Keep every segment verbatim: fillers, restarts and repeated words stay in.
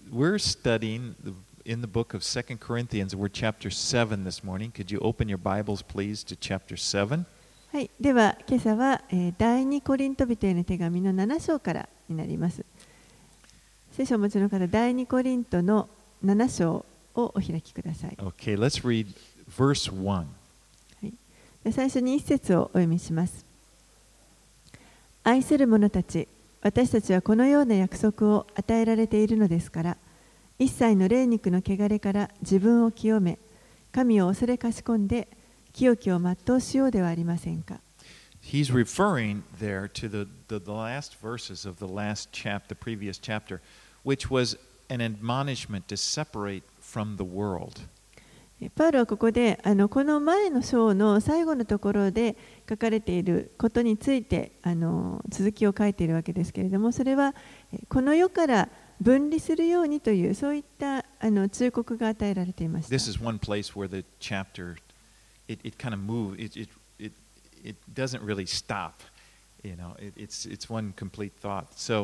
we're studying the, in the book of Second Corinthians. We're chapter seven this morning. Could you open your Bibles, please, to chapter seven? はい、では今朝は、えー、第二コリント人への手紙のなな章からになります。聖書をお持ちの方、第二コリントのなな章をお開きください。 Okay, let's read verse one. はい、で最初に一節をお読みします。愛する者たち、私たちはこのような約束を与えられているのですから、一切の霊肉の汚れから自分を清め、神を恐れかしこんで、清きを全うしようではありませんか。 He's referring there to the, the, the last verses of the last chapter, the previous chapter, which was an admonishment to separate from the world. パウロはここであのこの前の章の最後のところで書かれていることについてあの続きを書いているわけですけれども、それはこの世から分離するようにというそういったあの忠告が与えられていました。 This is one place where the chapter it, it kind of moves. It, it, it, it doesn't really stop. You know, it, it's, it's one complete thought. So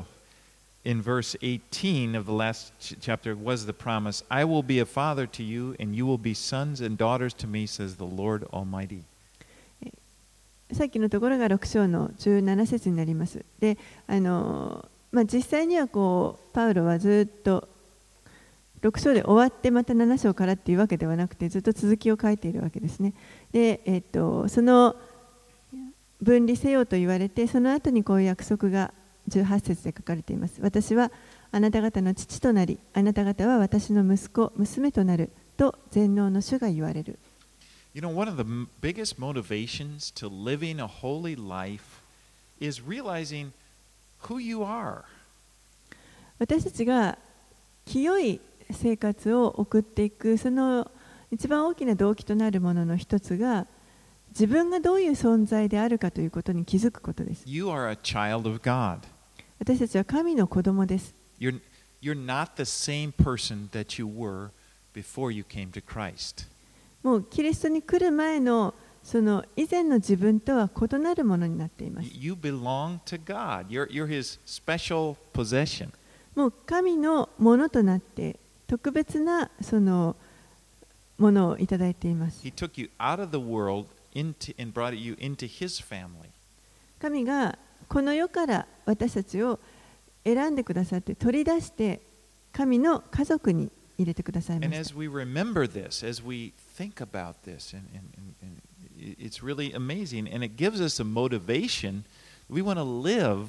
in verse eighteen of the last chapter was the promise, I will be a father to you, and you will be sons and daughters to me, says the Lord Almighty. さっきのところがろく章のじゅうなな節になります。で、あの、まあ、実際にはこうパウロはずっとろく章で終わってまたなな章からっていうわけではなくて、ずっと続きを書いているわけですね。で、えっと、その分離せよと言われて、その後にこういう約束がじゅうはち節で書かれています。私はあなた方の父となり、あなた方は私の息子、娘となると全能の主が言われる。 You know, one of the biggest motivations to living a holy life is realizing who you are. 私たちが清い生活を送っていく、その一番大きな動機となるものの一つが、自分がどういう存在であるかということに気づくことです。 You are a child of God. 私たちは神の子供です。 You're, you're not the same person that you were before you came to Christ. もうキリストに来る前のその以前の自分とは異なるものになっています。 You belong to God. You're, you're His special possession. もう神のものとなって特別なそのものをいただいています。 He took you out of the world into, and brought you into His family. 神がこの世から私たちを選んでくださって取り出して神の家族に入れてくださいま And し as た。 we remember this, as we think about this, and, and, and, and it's really amazing, and it gives us a motivation. We want to live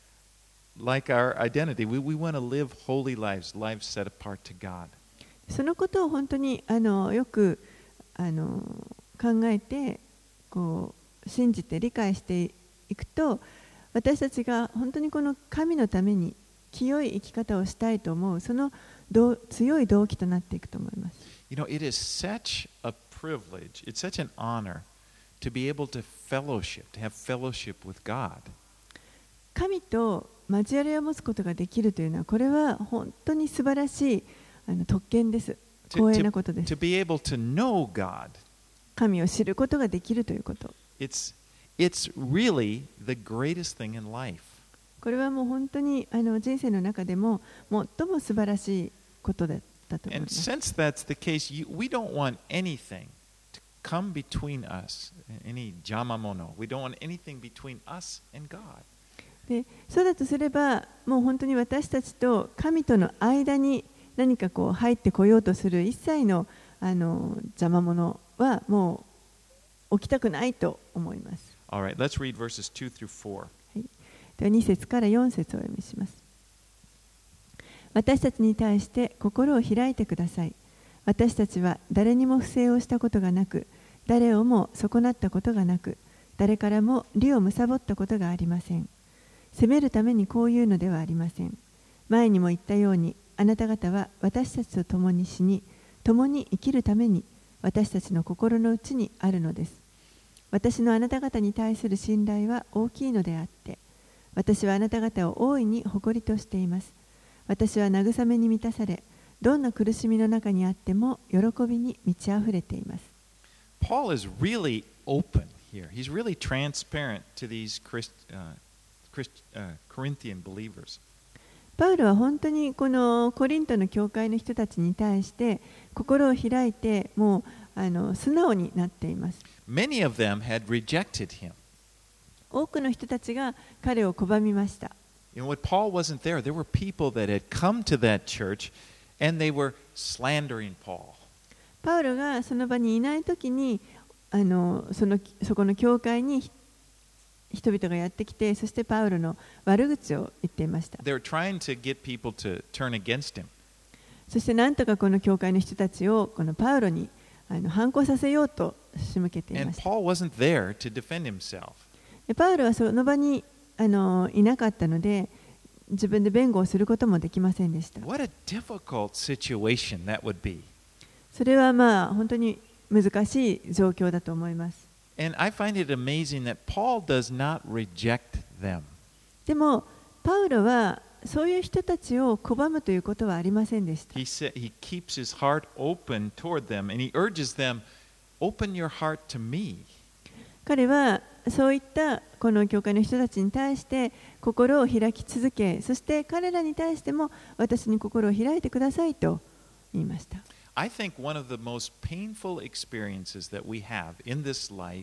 like our identity. We, we want to live holy lives, lives set apart to God. そのことを本当にあのよくあの考えてこう信じて理解していくと、私たちが本当にこの神のために清い生き方をしたいと思うそのど強い動機となっていくと思います。 You know, it is such a privilege, it's such an honor to be able to fellowship, to have fellowship with God. 神と交わりを持つことができるというのは、これは本当に素晴らしいあの特権です。光栄なことです。 To, to be able to know God. 神を知ることができるということ。 It's, it's really the greatest thing in life. これはもう本当にあの人生の中でも最も素晴らしいことだったと思いま And す。 since that's the case, you, we don't want anything to come between us, any jamamono. We don't want anything between us and God. でそうだとすれば、もう本当に私たちと神との間に何かこう入ってこようとする一切のあの邪魔者はもう起きたくないと思います。 All right, let's read verses two through four. ではに節からよん節をお読みします。私たちに対して心を開いてください。私たちは誰にも不正をしたことがなく、誰をも損なったことがなく、誰からも利を貪ったことがありません。責めるためにこういうのではありません。前にも言ったように、あなた方は私たちと共に死に、共に生きるために私たちの心の内にあるのです。私のあなた方に対する信頼は大きいのであって、私はあなた方を大いに誇りとしています。私は慰めに満たされ、どんな苦しみの中にあっても喜びに満ち溢れています。 Paul is really open here. He's really transparent to these Christ, uh, Christ, uh, Corinthian believers. パウロは本当にこのコリントの教会の人たちに対して心を開いて、もうあの素直になっています。 Many of them had rejected him. 多くの人たちが彼を拒みました。 You know, when Paul wasn't there, there were people that had come to that church and they were slandering Paul. パウロがその場にいないときに、あのそのそこの教会に人々がやってきて、そしてパウロの悪口を言っていました。 They were trying to get people to turn against him. そしてなんとかこの教会の人たちをこのパウロにあの反抗させようと仕向けていま And した。 Paul wasn't there to defend himself. でパウロはその場にあのいなかったので、自分で弁護をすることもできませんでした。 What a difficult situation that would be. それはまあ本当に難しい状況だと思います。 And I find it amazing that Paul does not reject them. でもパウロはそういう人たちを拒むということはありませんでした。 He said he keeps his heart open toward them and he urges them, open your heart to me. 彼はそういったこの教会の人たちに対して心を開き続け、そして彼らに対しても私に心を開いてくださいと言いました。 I think one of the most painful experiences that we have in this life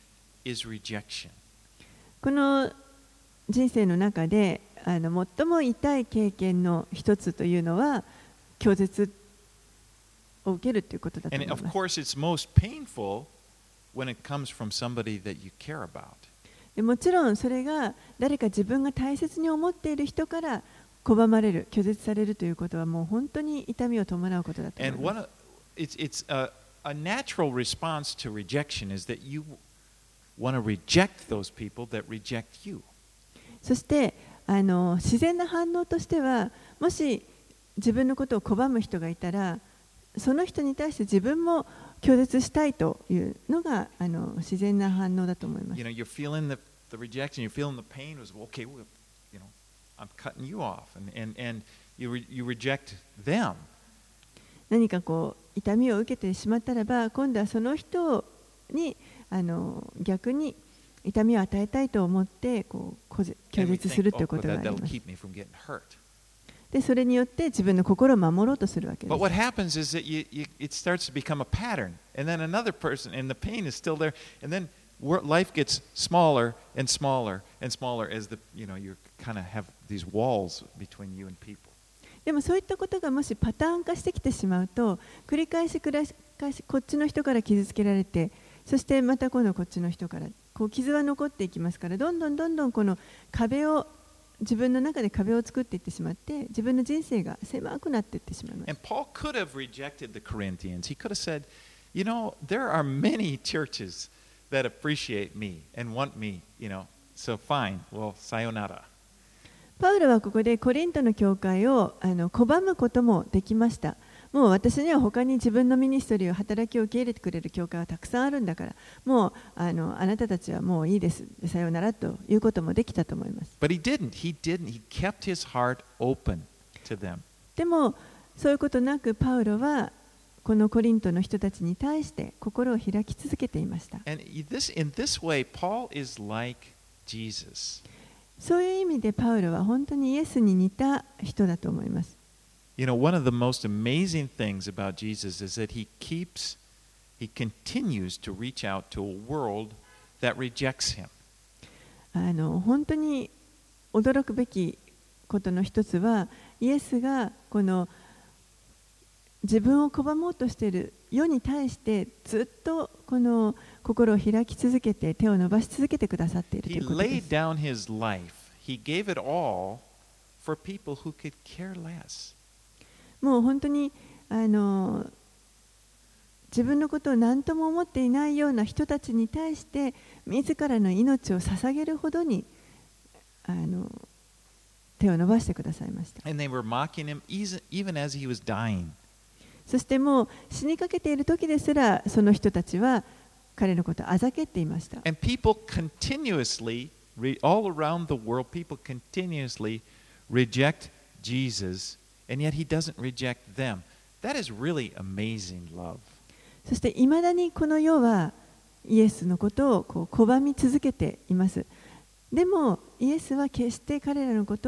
is rejection. この人生の中であの最も痛い経験の一つというのは拒絶を受けるということだと思い And ま of す。 course, it's most painful when it comes from somebody that you care about. でもちろんそれが誰か自分が大切に思っている人から拒まれる、拒絶されるということはもう本当に痛みを伴うことだと思い And ま one す。 of, it's, it's a, a natural response to rejection is that you want to reject those people that reject you. そしてあの自然な反応としては、もし自分のことを拒む人がいたら、その人に対して自分も拒絶したいというのがあの自然な反応だと思います。 You know, you're feeling the, the rejection, you're feeling the pain. It was, okay, well, you know, I'm cutting you off. And, and, and you, re, you reject them. 何かこう痛みを受けてしまったらば、今度はその人にあの逆に痛みを与えたいと思ってこう拒 And we 絶する think, とい oh, うこ well, とがあ that, り that'll ます。 keep me from getting hurt. で、それによって自分の心を守ろうとするわけで But す。 what happens is that you, you, it starts to become a pattern. And then another person, and the pain is still there. And then wor- life gets smaller and smaller and smaller as the, you know, you kind of have these walls between you and people. でもそういったことがもしパターン化してきてしまうと、繰り返し繰り返しこっちの人から傷つけられて、そしてまた今度こっちの人からこう傷は残っていきますから、どんどんどんどんこの壁を自分の中で壁を作っていってしまって、自分の人生が狭くなっていってしまいます。 And Paul could have rejected the Corinthians. He could have said, you know, there are many churches that appreciate me and want me, you know, so fine, well, sayonara. パウロはここでコリントの教会をあの拒むこともできました。もう私には他に自分のミニストリーを働きを受け入れてくれる教会はたくさんあるんだから、もう あのあなたたちはもういいです、さようならということもできたと思います。 But he didn't. He didn't. He kept his heart open to them. でもそういうことなくパウロはこのコリントの人たちに対して心を開き続けていました。 And this, in this way, Paul is like Jesus. そういう意味でパウロは本当にイエスに似た人だと思います。 You know, one of the most amazing things about Jesus is that he keeps, he continues to reach out to a world that rejects him. あの本当に驚くべきことの一つは、イエスがこの自分を拒もうとしている世に対してずっとこの心を開き続けて手を伸ばし続けてくださっているとい He うことで laid す。 down his life. He gave it all for people who could care less. もう本当にあの自分のことを何とも思っていないような人たちに対して自らの命を捧げるほどにあの手を伸ばしてくださいました。 And they were mocking him even as he was dying. そしてもう死にかけている時ですらその人たちは彼のことをあざけっていました。 And people continuously, all around the world, people continuously reject Jesus, and yet he doesn't reject them. That is really amazing love. そしていまだにこの世はイエスのことをこう拒み続けています。でもイエスは決して彼らのことを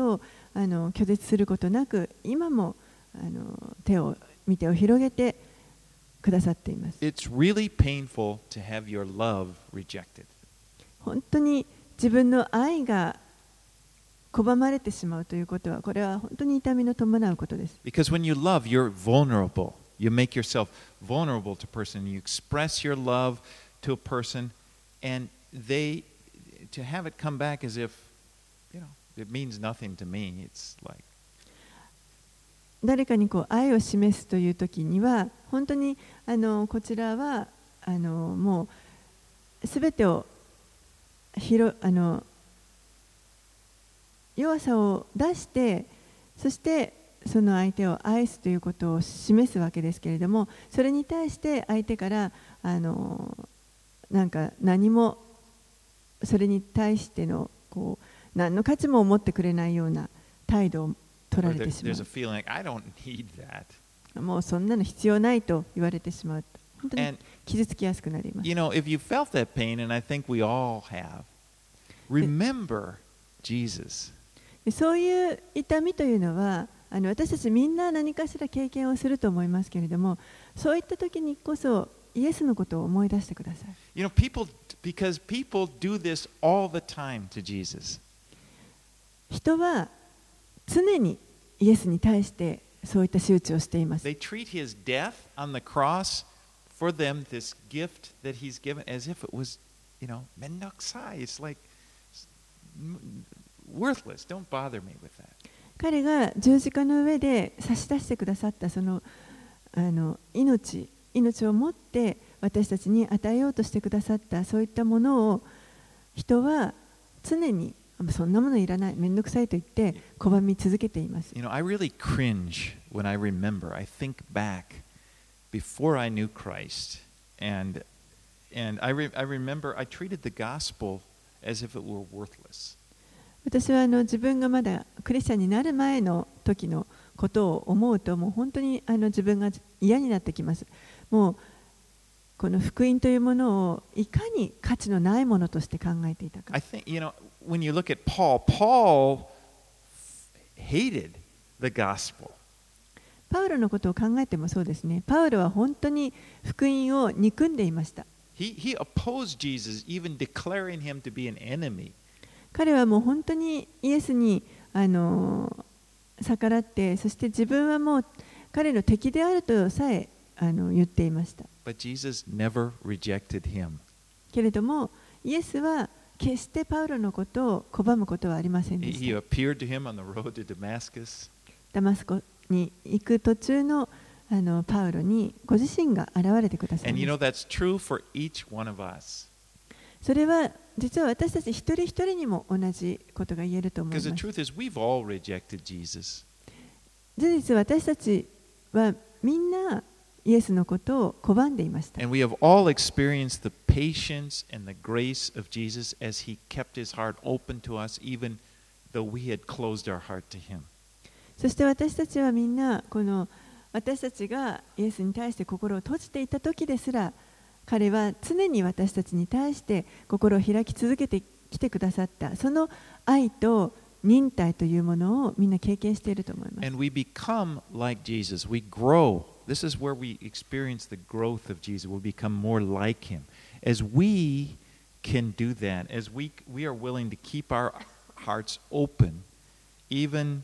あの拒絶することなく、今もあの手を見てを広げてくださっています。 It's really painful to have your love rejected. 本当に自分の愛が拒まれてしまうということは、これは本当に痛みの伴うことです。 Because when you love, you're vulnerable. You make yourself vulnerable to a person. You express your love to a person, and they, to have it come back as if, you know, it means nothing to me. It's like, 誰かにこう愛を示すというときには、本当にあのこちらはあのもうすべてを広あの弱さを出して、そしてその相手を愛すということを示すわけですけれども、それに対して相手からあのなんか何もそれに対してのこう何の価値も持ってくれないような態度を取られてしま there's a feeling like, I don't need that. う。もうそんなの必要ないと言われてしまう。本当に And 傷つきやすくなります。 you know, if you felt that pain, and I think we all have, remember Jesus. でそういう痛みというのは、あの私たちみんな何かしら経験をすると思いますけれども、そういった時にこそイエスのことを思い出してください。 You know, people, because people do this all the time to Jesus. 人は常にイエスに対してそういった仕打ちをしています。 They treat his death on the cross for them, this gift that he's given, as if it was, you know, mendokusai. It's like worthless. Don't bother me with that. 彼が十字架の上で差し出してくださったその、あの命、命を持って私たちに与えようとしてくださったそういったものを、人は常にそんなものいらない、めんどくさいと言って拒み続けています。 You know, I really cringe when I remember. I think back before I knew Christ, and and I re, I remember I treated the gospel as if it were worthless. 私はあの自分がまだクリスチャンになる前の時のことを思うと、もう本当にあの自分が嫌になってきます。もうこの福音というものをいかに価値のないものとして考えていたか。 I think, you know, when you look at Paul, Paul hated the gospel. パウロのことを考えてもそうですね。パウロは本当に福音を憎んでいました。 He, he opposed Jesus, even declaring him to be an enemy. 彼はもう本当にイエスにあの逆らって、そして自分はもう彼の敵であるとさえあの言っていました。 But Jesus never rejected him. けれども、イエスは決してパウロのことを拒むことはありませんで He し he た。 appeared to him on the road to Damascus. ダマスコに行く途中のあのパウロにご自身が現れてください And ま you し know, た。 that's true for each one of us. それは実は私たち一人一人にも同じことが言えると思いま Because the す。 truth is, we've all rejected Jesus. 事実、私たちはみんなイエスのことを拒んでいました。 And we have all experienced the patience and the grace of Jesus as he kept his heart open to us, even though we had closed our heart to him. そして私たちはみんなこの私たちがイエスに対して心を閉じていた時ですら、彼は常に私たちに対して心を開き続けてきてくださった、その愛と忍耐というものをみんな経験していると思います。 And we become like Jesus. We grow. This is where we experience the growth of Jesus. We become more like him. As we can do that, as we, we are willing to keep our hearts open, even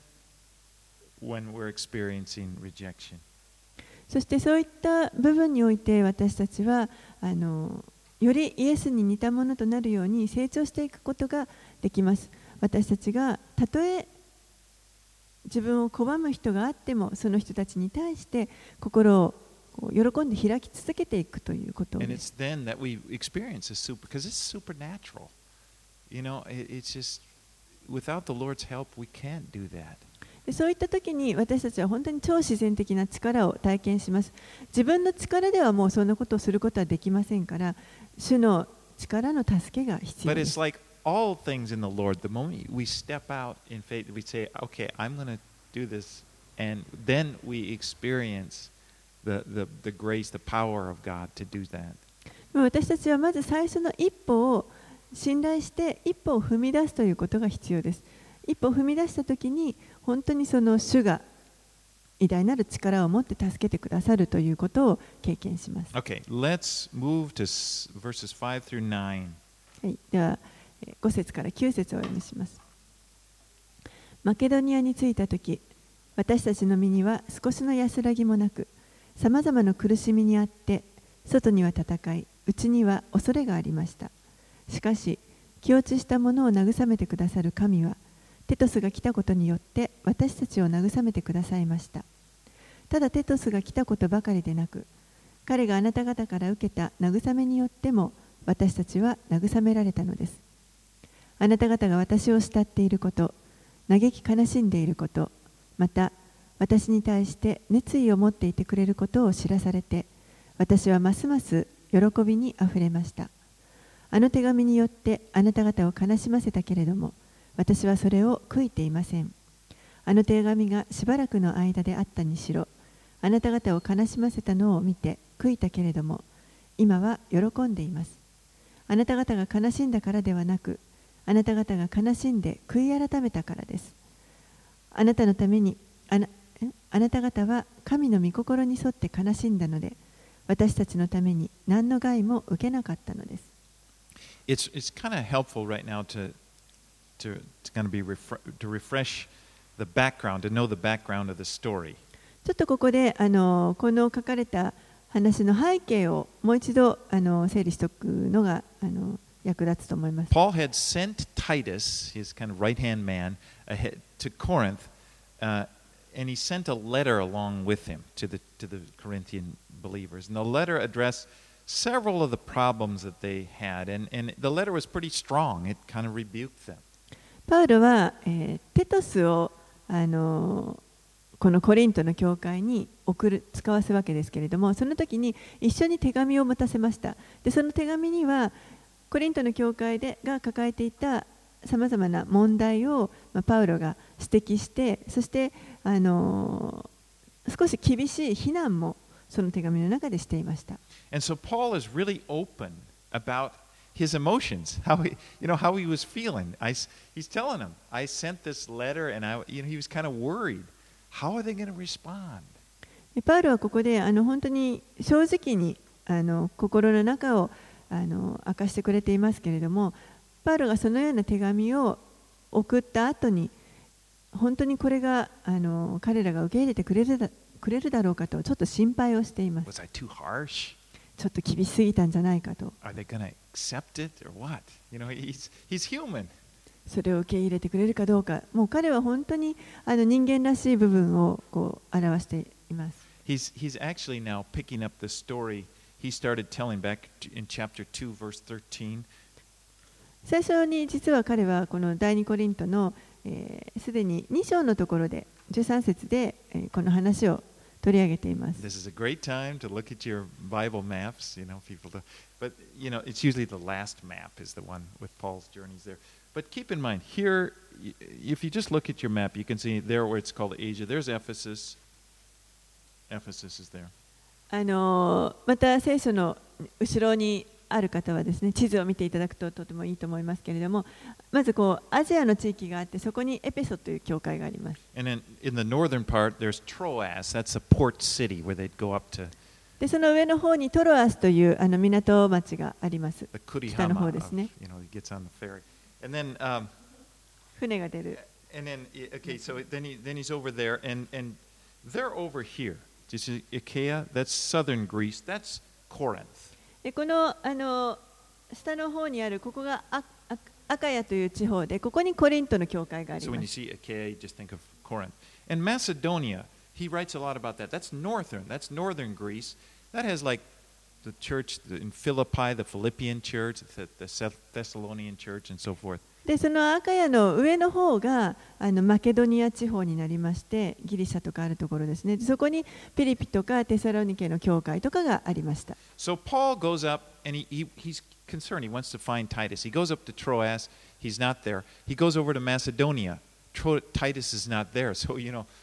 when we're experiencing rejection. そしてそういった部分において私たちはあのよりイエスに似たものとなるように成長していくことができます。私たちがたとえ自分を拒む人があっても、その人たちに対して心をこう喜んで開き続けていくということで And す。 it's then that we experience this super, because it's supernatural. You know, it, it's just, without the Lord's help, we can't do that. でそういった時に私たちは本当に超自然的な力を体験します。自分の力ではもうそんなことをすることはできませんから、主の力の助けが必要 But で it's す。 like all things in the Lord, the moment we step out in faith, we say, okay, I'm going to do this, and then we experience the, the, the grace, the power of God to do that. 私たちはまず最初の一歩を信頼して一歩を踏み出すということが必要です。一歩踏み出したときに本当にその主が偉大なる力を持って助けてくださるということを経験します。 Okay, let's move to verses five through nine. はい、ではご節からきゅう節をお読みします。マケドニアに着いたとき、私たちの身には少しの安らぎもなく、さまざまな苦しみにあって、外には戦い、内には恐れがありました。しかし、気落ちした者を慰めてくださる神は、テトスが来たことによって私たちを慰めてくださいました。ただテトスが来たことばかりでなく、彼があなた方から受けた慰めによっても私たちは慰められたのです。あなた方が私を慕っていること、嘆き悲しんでいること、また私に対して熱意を持っていてくれることを知らされて、私はますます喜びにあふれました。あの手紙によってあなた方を悲しませたけれども、私はそれを悔いていません。あの手紙がしばらくの間であったにしろ、あなた方を悲しませたのを見て悔いたけれども、今は喜んでいます。あなた方が悲しんだからではなく、あなた方が悲しんで悔い改めたからです。あなたのためにあな、あなた方は神の御心に沿って悲しんだので、私たちのために何の害も受けなかったのです。 It's, it's kind of helpful right now to, to, to, kind of be refre- to refresh the background, to know the background of the story. ちょっとここであのこの書かれた話の背景をもう一度あの整理しておくのがあの役立つと思います。 Paul had sent Titus, his kind of right-hand man, ahead to Corinth, uh, and he sent a letter along with him to the, to the Corinthian believers. And the letter addressed several of the problems that they had, and, and the letter was pretty strong. It kind of rebuked them. パウロは、えー、テトスをあのこのコリントの教会に送る使わすわけですけれども、その時に一緒に手紙を持たせました。でその手紙にはコリントの教会でが抱えていたさまざまな問題を、まあ、パウロが指摘して、そしてあの少し厳しい非難もその手紙の中でしていました。 And so Paul is really open about his emotions, how he, you know, how he was feeling. I, he's telling them, I sent this letter, and I, you know, he was kind of worried. How are they going to respond? パウロはここであの本当に正直にあの心の中をあの明かしてくれていますけれども、パウロがそのような手紙を送った後に、本当にこれがあの彼らが受け入れてくれるだくれるだろうかとちょっと心配をしています。 Was I too harsh? ちょっと厳しすぎたんじゃないかと。 Are they going to accept it or what? You know, he's, he's human. それを受け入れてくれるかどうか、もう彼は本当にあの人間らしい部分をこう表しています。 He's, he's actually now picking up the story he started telling back in chapter two, verse thirteen. 最初に実は彼はこの第二コリントのすで、えー、にに章のところでじゅうさん節で、えー、この話を取り上げています。 This is a great time to look at your Bible maps, you know, people to, but you know, it's usually the last map is the one with Paul's journeys there. But keep in mind, here, if you just look at your map, you can see there where it's called Asia, there's Ephesus. Ephesus is there. あのまた聖書の後ろにある方はですね、地図を見ていただくととてもいいと思いますけれども、まずこうアジアの地域があって、そこにエペソという教会があります。 And then in the northern part, there's Troas. That's a port city where they'd go up to. でその上の方にトロアスというあの港町があります。 The Kurihama 北の方で of, すね。 you know, he gets on the ferry. And then, um, 船が出る。 and then, okay, so then he then he's over there, and and they're over here. Do you see Achaia? That's southern Greece. That's Corinth. でこのあの下の方にあるここがアアアカヤという地方で、ここにコリントの教会があり So ま when you す。 see Achaia, you just think of Corinth. And Macedonia, he writes a lot about that. That's northern. That's northern Greece. That has like the church in Philippi, the Philippian church, the, the Thessalonian church, and so forth. でそのアカヤの上の方があのマケドニア地方になりまして、ギリシャとかあるところですね。でそこにピリピとかテサロニケの教会とかがありました。 So Paul goes up and he, he, he's concerned. He wants to find Titus. He goes up to Troas. He's not there. He goes over to Macedonia. Tro- Titus is not there. So, you know,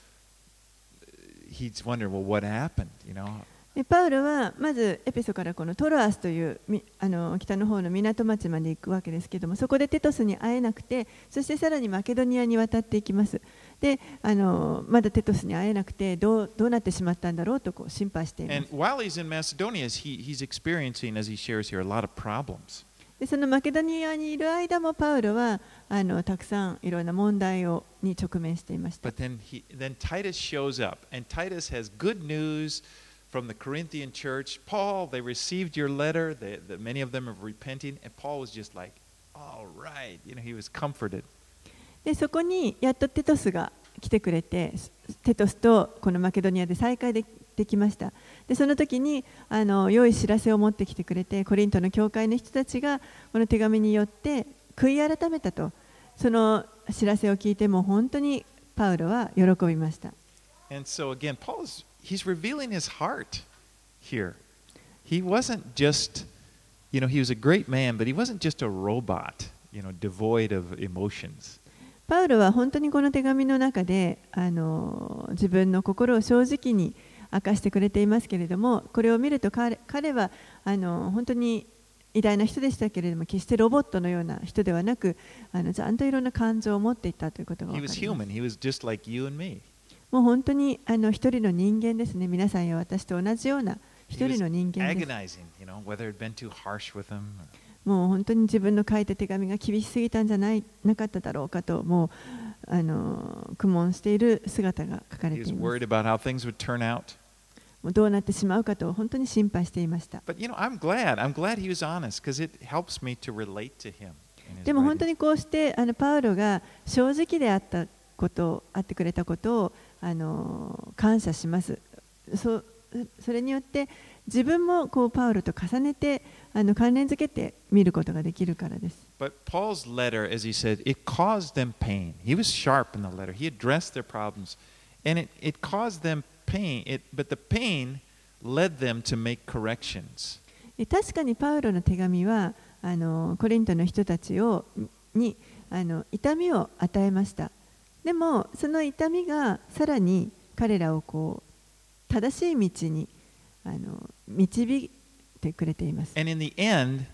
he's wondering, well, what happened? You know? でパウロはまずエペソからこのトロアスというみあの北の方の港町まで行くわけですけども、そこでテトスに会えなくて、そしてさらにマケドニアに渡っていきます。 であのまだテトスに会えなくてどう、どうなってしまったんだろうとこう心配しています。 And while he's in Macedonia, he, he's experiencing, as he shares here, a lot of problems. でそのマケドニアにいる間もパウロはあのたくさんいろんな問題をに直面していました。 But then, he, then Titus shows up, and Titus has good news from the Corinthian church. Paul, they received your letter. They, the, many of them are repenting. And Paul was just like, all right. You know, he was comforted. でそこにやっとテトスが来てくれて、テトスとこのマケドニアで再会でできました。でその時にあの良い知らせを持ってきてくれて、コリントの教会の人たちがこの手紙によって悔い改めたと、その知らせを聞いても本当にパウロは喜びました。 And so again, Paul's he's revealing his heart here. He wasn't just, you know, he was a great man, but he wasn't just a robot, you know, devoid of emotions. パウロは本当にこの手紙の中であの自分の心を正直に明かしてくれていますけれども、これを見ると 彼, 彼はあの本当に偉大な人でしたけれども、決してロボットのような人ではなく、あのちゃんといろんな感情を持っていたということが分かります。 He was human. He was just like you and me. もう本当にあの一人の人間ですね。皆さんや私と同じような一人の人間です。 Agonizing, you know, whether it had been too harsh with him. もう本当に自分の書いた手紙が厳しすぎたんじゃないなかっただろうかと、もうあの苦悶している姿が書かれています。 He was worried about how things would turn out. もうどうなってしまうかと本当に心配していました。 But you know, I'm glad. I'm glad he was honest because it helps me to relate to him. でも本当にこうしてあのパウロが正直であったことあってくれたことをあの感謝します。そ, それによって自分もこうパウロと重ねてあの関連づけて見ることができるからです。 But Paul's letter, as he said, it caused them pain. He was sharp in the letter. He addressed their problems, and it, it caused them pain. It, but the pain led them to make corrections. 確かにパウロの手紙はあのコリントの人たちをにあの痛みを与えました。でもその痛みがさらに彼らをこう正しい道にあの導いてくれています。 And in the end,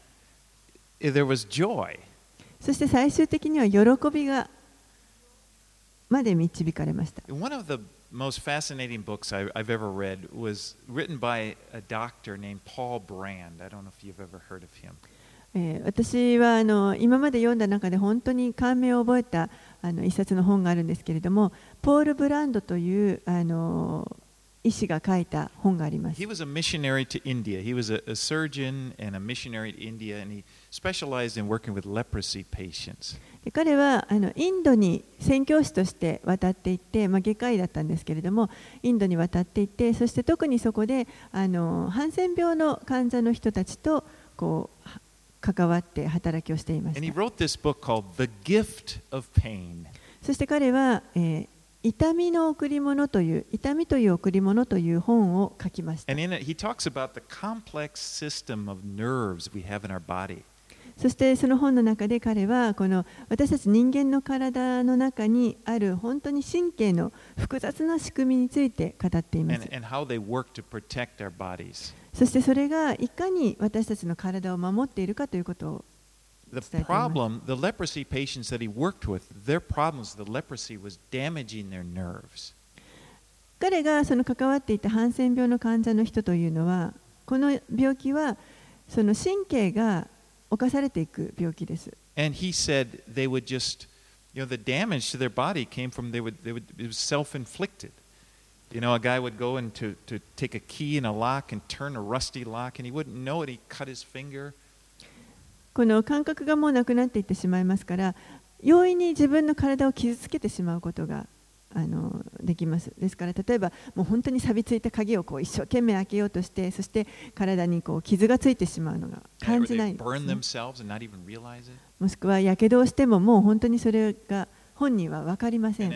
there was joy. そして最終的には喜びがまで導かれました。 One of the most fascinating books I've, I've ever read was written by a doctor named Paul Brand. I don't know if you've ever heard of him. えー、私はあの今まで読んだ中で本当に感銘を覚えたあの一冊の本があるんですけれども、ポール・ブランドというあの医師が書いた本があります。 He was a missionary to India. He was a, a surgeon and a missionary to India, and he specialized in working with leprosy patients. で彼はあのインドに宣教師として渡っていって、まあ、外科医だったんですけれども、インドに渡っていって、そして特にそこであのハンセン病の患者の人たちとこう関わって働きをしていました。 And he wrote this book called The Gift of Pain. そして彼は、えー、痛みの贈り物という痛みという贈り物という本を書きました。 And in it he talks about the complex system of nerves we have in our body. そしてその本の中で彼はこの私たち人間の体の中にある本当に神経の複雑な仕組みについて語っています。 And, and how they work to protect our bodies. そしてそれがいかに私たちの体を守っているかということを伝えています。 The problem, the leprosy patients that he worked with, their problems, the leprosy was damaging their nerves. 彼がその関わっていたハンセン病の患者の人というのは、この病気はその神経が侵されていく病気です。 And he said they would just, you know, the damage to their body came from they would, they would, it was self-inflicted. You know, a guy would go in to, to take a key in a lock and turn a rusty lock, and he wouldn't know it. He'd cut his finger. この感覚がもうなくなっていってしまいますから、容易に自分の体を傷つけてしまうことがあのできます。ですから例えばもう本当に錆びついた鍵をこう一生懸命開けようとして、そして体にこう傷がついてしまうのが感じないんですね。もしくはやけどをしてももう本当にそれが本人は分かりません。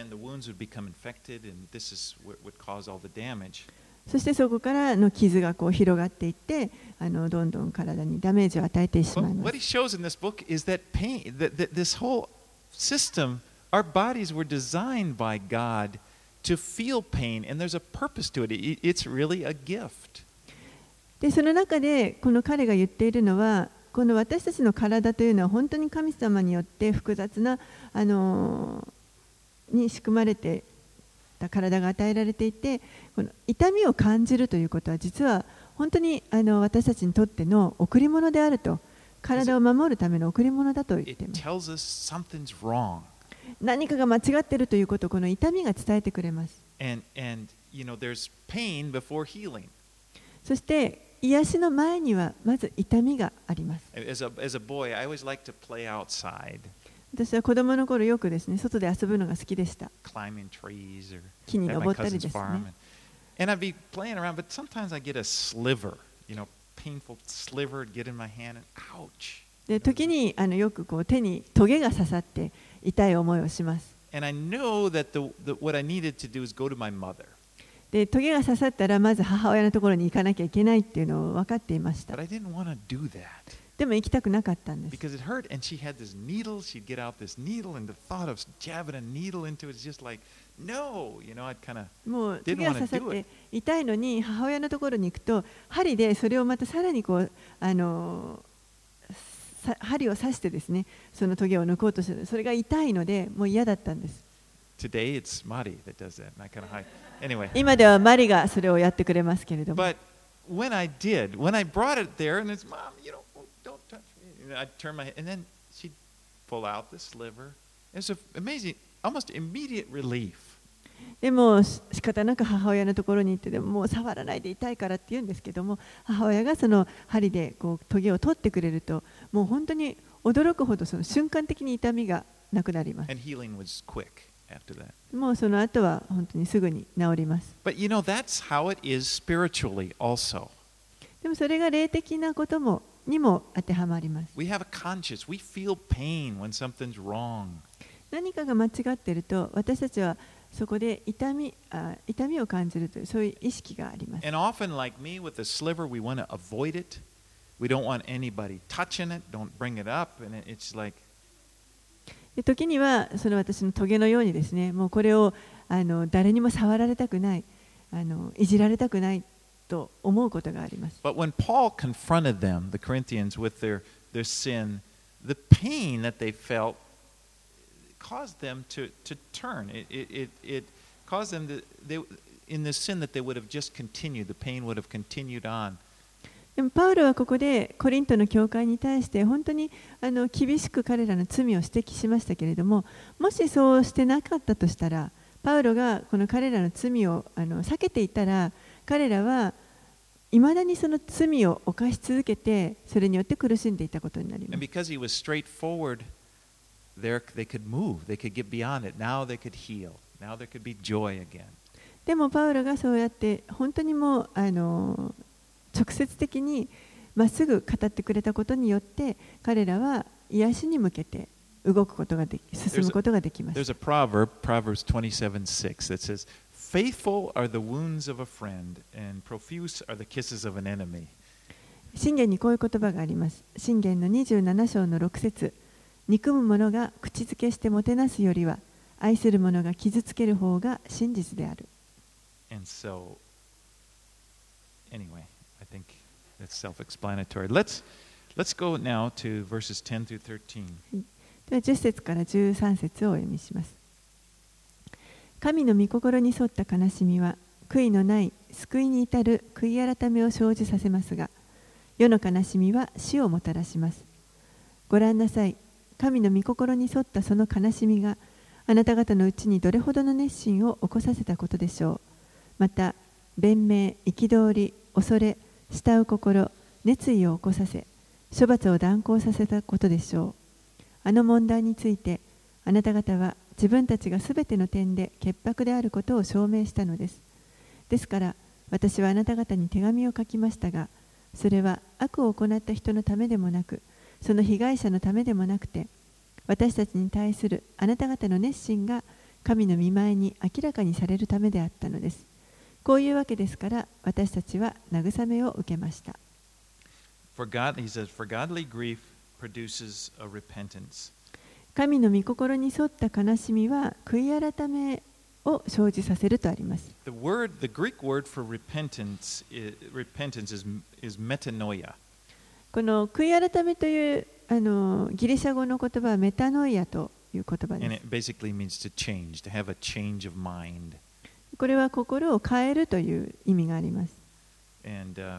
そしてそこからの傷がこう広がっていって、あのどんどん体にダメージを与えてしまいます。 What he shows in this book is that pain, that, that this whole system, our bodies were designed by God to feel pain, and there's a purpose to it. It's really a gift. で、その中でこの彼が言っているのは、この私たちの体というのは本当に神様によって複雑なあのに仕組まれていた体が与えられていて、この痛みを感じるということは実は本当にあの私たちにとっての贈り物であると、体を守るための贈り物だと言っています。何かが間違っているということをこの痛みが伝えてくれます。 And, and, you know, there's pain before healing. そして癒しの前にはまず痛みがあります。 As a, as a boy, I always liked to play outside. 私は子供の頃よくですね、外で遊ぶのが好きでした。 Climbing trees or 木に at 登 my ったり cousin's です farm. ね。 And, and I'd be playing around, but sometimes I get a sliver, you know, painful sliver would get in my hand and ouch. で時にあのよくこう手にトゲが刺さって痛い思いをします。 And I know that the, the, what I needed to do is go to my mother. でトゲが刺さったらまず母親のところに行かなきゃいけないっていうのを分かっていました。 But I didn't want to do that. でも行きたくなかったんです。 Because it hurt, and she had this needle. She'd get out this needle, and the thought of jabbing a needle into it is just like, no, you know, I'd kind of もうトゲが刺さって痛いのに母親のところに行くと針でそれをまたさらにこうあの針を刺してですね、そのトゲを抜こうとする。それが痛いのでもう嫌だったんです。 Today it's Mari that does that, and I kind of hide. Anyway. 今ではマリがそれをやってくれますけれども。 But when I did, when I brought it there, and it's, Mom, you know, don't touch me. I'd turn my head, and then she'd pull out the sliver. It's an amazing, almost immediate relief. でも仕方なく母親のところに行ってでももう触らないで痛いからって言うんですけども、母親がその針でこうトゲを取ってくれるともう本当に驚くほどその瞬間的に痛みがなくなります。 And healing was quick after that. もうその後は本当にすぐに治ります。 But you know, that's how it is spiritually also. でもそれが霊的なこともにも当てはまります。 We have a conscience. We feel pain when something's wrong. 何かが間違っていると私たちはそこで痛み、あ、痛みを感じるというそういう意識があります。 And often, like me with the sliver, we want to avoid it. We don't want anybody touching it. Don't bring it up. And it's like. で時にはその私のトゲのようにですね、もうこれをあの誰にも触られたくない、あのいじられたくないと思うことがあります。 But when Paul confronted them, the Corinthians, with their their sin, the pain that they felt caused them to to turn. It it it caused them to they in the sin that they would have just continued. The pain would have continued on. でもパウロはここでコリントの教会に対して本当にあの厳しく彼らの罪を指摘しましたけれども、もしそうしてなかったとしたら、パウロがこの彼らの罪をあの避けていたら、彼らはいまだにその罪を犯し続けて、それによって苦しんでいたことになります。 And because he was straightforward, there they could move, they could get beyond it. Now they could heal. Now there could be joy again. でもパウロがそうやって本当にもうあの直接的にまっすぐ語ってくれたことによって彼らは癒しに向けて動くことができ、進むことができます。 There's a proverb, Proverbs twenty-seven six, that says, "Faithful are the wounds of a friend, and profuse are the kisses of an enemy." 箴言にこういう言葉があります。箴言のにじゅうなな章のろく節、憎む者が口づけしてもてなすよりは、愛する者が傷つける方が真実である。 And so, anyway. I think that's self-explanatory. Let's let's go now to verses ten through thirteen. ではじゅっ節からじゅうさん節をお読みします。神の御心に沿った悲しみは悔いのない救いに至る悔い改めを生じさせますが、世の悲しみは死をもたらします。ご覧なさい。神の御心に沿ったその悲しみがあなた方のうちにどれほどの熱心を起こさせたことでしょう。また弁明、憤り、恐れ、慕う心、熱意を起こさせ、処罰を断行させたことでしょう。あの問題について、あなた方は自分たちがすべての点で潔白であることを証明したのです。ですから、私はあなた方に手紙を書きましたが、それは悪を行った人のためでもなく、その被害者のためでもなくて、私たちに対するあなた方の熱心が神の御前に明らかにされるためであったのです。こういうわけですから、私たちは慰めを受けました。 For God, he says, for godly grief produces a repentance. 神の御心に沿った悲しみは悔い改めを生じさせるとあります。 The word, the Greek word for repentance, is, repentance is, is metanoia. この悔い改めというあのギリシャ語の言葉はメタノイアという言葉 And で it basically means to change, to have a change of mind. す。これは心を変えるという意味があります。 And, uh,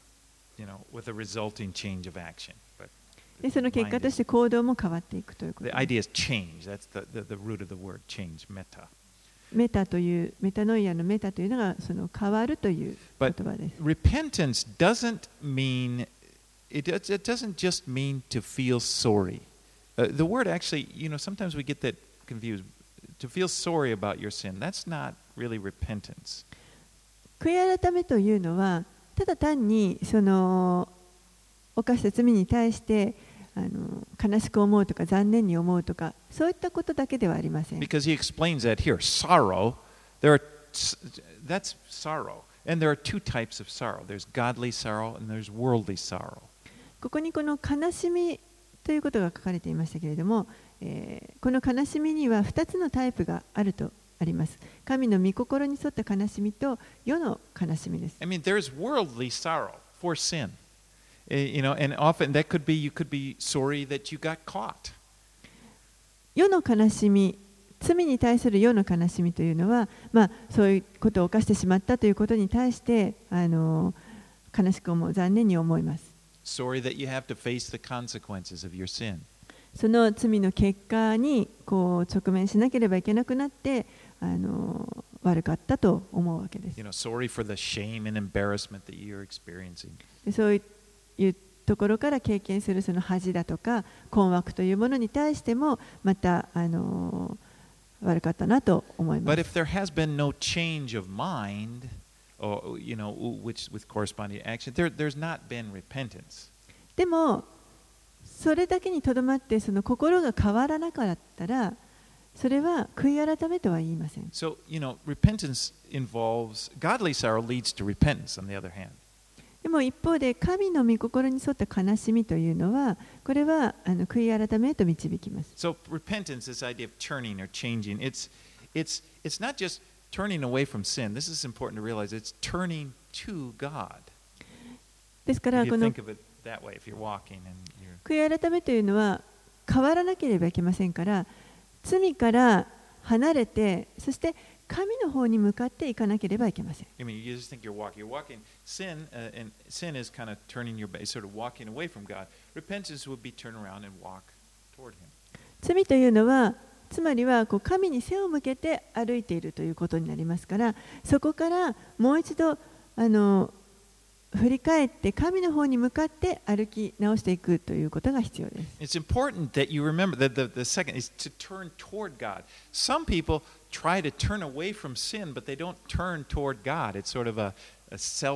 you know, with a resulting change of action. But で、その結果として行動も変わっていくということ the です。 idea is change. That's the, the, the root of the word, change, meta. メタという、メタノイアのメタというのがその変わるという言 But 葉です。 repentance doesn't mean, it, does- it doesn't just mean to feel sorry. Uh, the word actually, you know, sometimes we get that confused. To feel sorry about your sin, that's not really repentance. 悔い改めというのは、ただ単にその犯した罪に対してあの悲しく思うとか残念に思うとか、そういったことだけではありません。 Because he explains that here. Sorrow, there are, that's sorrow. And there are two types of sorrow. There's godly sorrow and there's worldly sorrow. ここにこの悲しみということが書かれていましたけれども、えーこの悲しみにはふたつのタイプがあるとあります。神の御心に沿った悲しみと世の悲しみです。 I mean, there's worldly sorrow for sin. Eh, You know, and often that could be, you could be sorry that you got caught. 世の悲しみ、罪に対する世の悲しみというのは、まあ、そういうことを犯してしまったということに対してあの悲しく思う、残念に思います。 Sorry that you have to face the consequences of your sin. その罪の結果にこう直面しなければいけなくなってあの悪かったと思うわけです。 You know, sorry for the shame and embarrassment that you're experiencing. でそういうところから経験するその恥だとか困惑というものに対してもまたあの悪かったなと思いま But す。 if there has been no change of mind, or you know, which with corresponding action, there, there's not been repentance. でもそれだけにとどまってその心が変わらなかったらそれは悔い改めとは言いません。 So, you know, repentance involves, godly sorrow leads to repentance, on the other hand. でも一方で神の御心に沿った悲しみというのはこれはあの悔い改めへと導きます。 So, repentance, this idea of turning or changing, it's, it's, it's not just turning away from sin. This is important to realize. It's turning to God. ですか If ら you この think of it that way, if you're walking and you're 悔い改めというのは変わらなければいけませんから罪から離れてそして神の方に向かっていかなければいけません。 I mean, you just think you're walking. You're walking. Sin, uh, and sin is kind of turning your back, sort of walking away from God. Repentance would be turn around and walk toward Him. 罪というのはつまりはこう神に背を向けて歩いているということになりますからそこからもう一度あの振り返って神の方に向かって歩き直していくということが必要です。 It's important that you remember that the, the second is to turn toward God. Some people try to turn away from sin, but they don't turn toward God. It's sort of a, a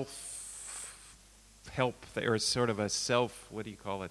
self-help, or sort of a self, what do you call it?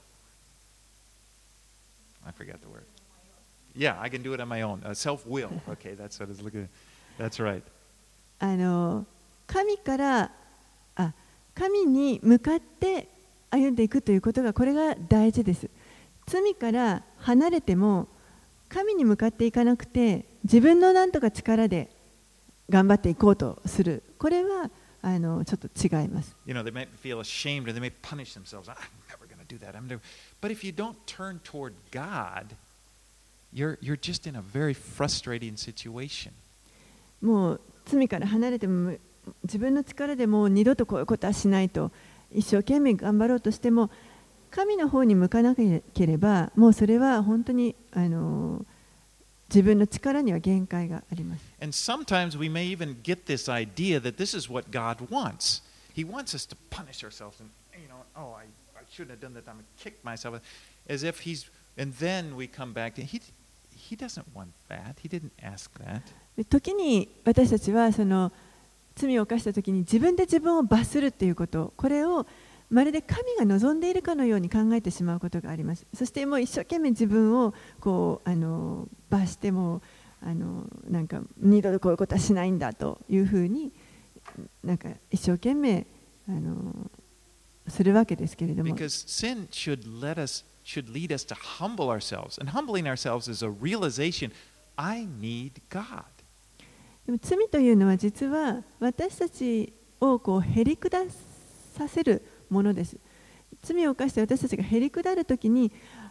I forgot the word. Yeah, I can do it on my own. Uh, self-will. Okay, that's what I was looking at. That's right. あの神からあ神に向かって歩んでいくということがこれが大事です。罪から離れても神に向かっていかなくて自分のなんとか力で頑張っていこうとするこれはあのちょっと違います。 You know, they might feel ashamed or they may punish themselves. I'm never going to do that. I'm never. But if you don't turn toward God, you're you're just in a very frustrating situation. もう罪から離れても自分の力でもう二度とこういうことはしないと一生懸命頑張ろうとしても神の方に向かなければもうそれは本当にあの自分の力には限界があります。 And sometimes we may even get this idea that this is what God wants. He wants us to punish ourselves and, you know, oh, I, I shouldn't have done that. I'm going to kick myself. As if He's, and then we come back to, He, he doesn't want that. He didn't ask that. 時に私たちはその罪を犯した時に自分で自分を罰するということこれをまるで神が望んでいるかのように考えてしまうことがあります。そしてもう一生懸命自分をこうあの罰してもあのなんか二度とこういうことはしないんだというふうになんか一生懸命あのするわけですけれども。 Because sin should let us, should lead us to humble ourselves. And humbling ourselves is a realization, I need God. でも罪というのは実は私たちをこうへりくださせるものです。罪を犯して私たちがへりくだるときに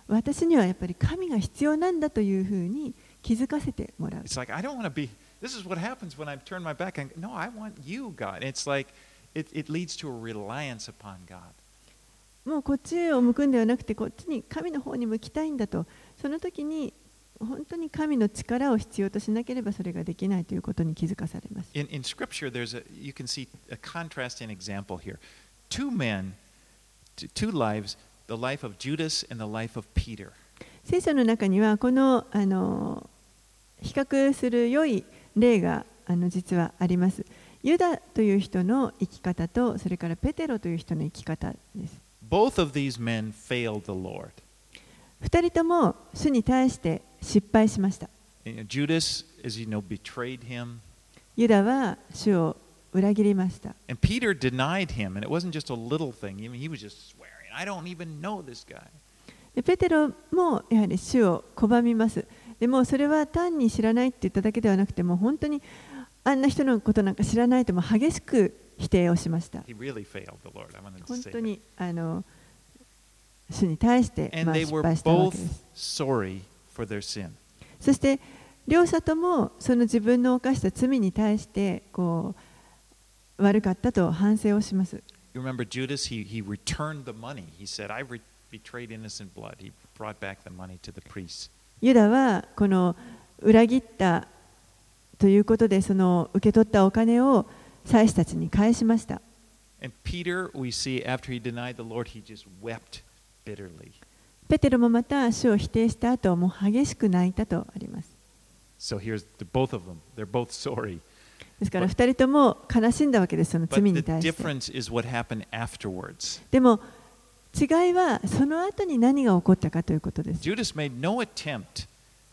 私にはやっぱり神が必要なんだというふうに気づかせてもらう。 It's like, I don't want to be, this is what happens when I turn my back. And, no, I want you, God. It's like, it, it leads to a reliance upon God. もうこっちを向くんではなくて、こっちに神の方に向きたいんだと。その時に本当に神の力を必要としなければそれができないということに気づかされます。 In, in Scripture, there's a, you can see a contrasting example here. Two men, two lives, the life of Judas and the life of Peter. 聖書の中にはこの、あの比較する良い例があの実はあります。ユダという人の生き方と、それからペテロという人の生き方です。 Both of these men failed the Lord. 二人とも主に対して失敗しました。 Judas, as you know, betrayed him. ユダは主を裏切りました。 And Peter denied him, and it wasn't just a little thing. I mean, he was just swearing, I don't even know this guy. でペテロもやはり主を拒みます。でもそれは単に知らないって言っただけではなくて、もう本当にあんな人のことなんか知らないとも激しく否定をしました。 He really failed the Lord. I wanted to 本 say 当 that. にあの主に対してま And あ they 失 were 敗したわけ both です。 sorry for their sin. そして両者ともその自分の犯した罪に対してこう悪かったと反省をします。 You remember Judas? He, he returned the money. He said, I re- betrayed innocent blood. He brought back the money to the priests. ユダはこの裏切ったということで、その受け取ったお金を祭司たちに返しました。 And Peter, we see after he denied the Lord, he just wept bitterly. ペテロもまた主を否定した後、もう激しく泣いたとあります。 So here's the, both of them. They're both sorry. ですから二人とも悲しんだわけです、その罪 But に the 対して。 difference is what happened afterwards. でも違いはその後に何が起こったかということです。 Judas made no attempt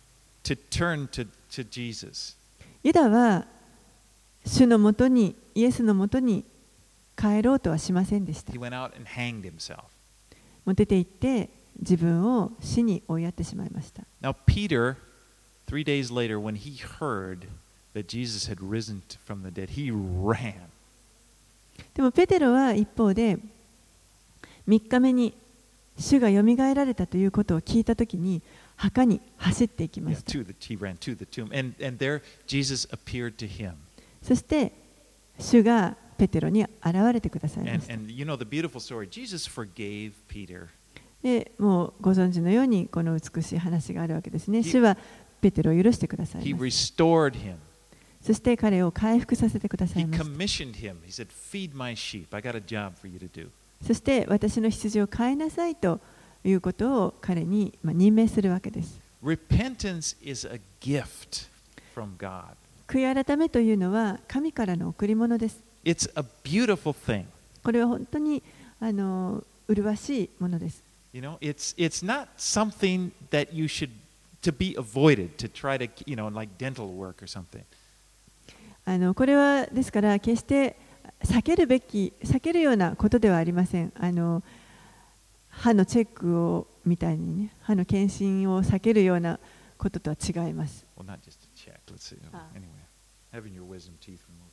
to turn to, to Jesus. ユダは主のもとに、イエスのもとに帰ろうとはしませんでした。 He went out and hanged himself. もう出て行って自分を死に追いやってしまいました。 Now, Peter, three days later, when he heard that Jesus had risen from the dead, he ran. でもペテロは一方でみっかめに主がよみがえられたということを聞いたときに墓に走っていきま Yeah, した。 to the, he ran to the tomb. And, and there, Jesus appeared to him. そして主がペテロに現れてくださいま And, した。 and you know the beautiful story. Jesus forgave Peter. でもうご存知のようにこの美しい話があるわけですね。 He- 主はペテロを許してください He ました。 restored him. そして彼を回復させてくださ He いました。 commissioned him. He said, Feed my sheep. I got a job for you to do. そして私の羊を飼いなさいということを彼にまあ任命するわけです。 Repentance is a gift from God. 悔い改めというのは神からの贈り物です。 It's a beautiful thing. これは本当にあの麗しいものです。 You know, it's it's not something that you should to be avoided to try to, you know, like dental work or something. あのこれはですから決して避けるべき避けるようなことではありません。あの歯のチェックをみたいにね、歯の検診を避けるようなこととは違います。 Well, not just to check. Let's see. Ah. Anyway, having your wisdom teeth removed.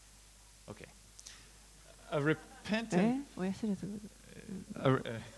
Okay. A repentant. えおやすらず a,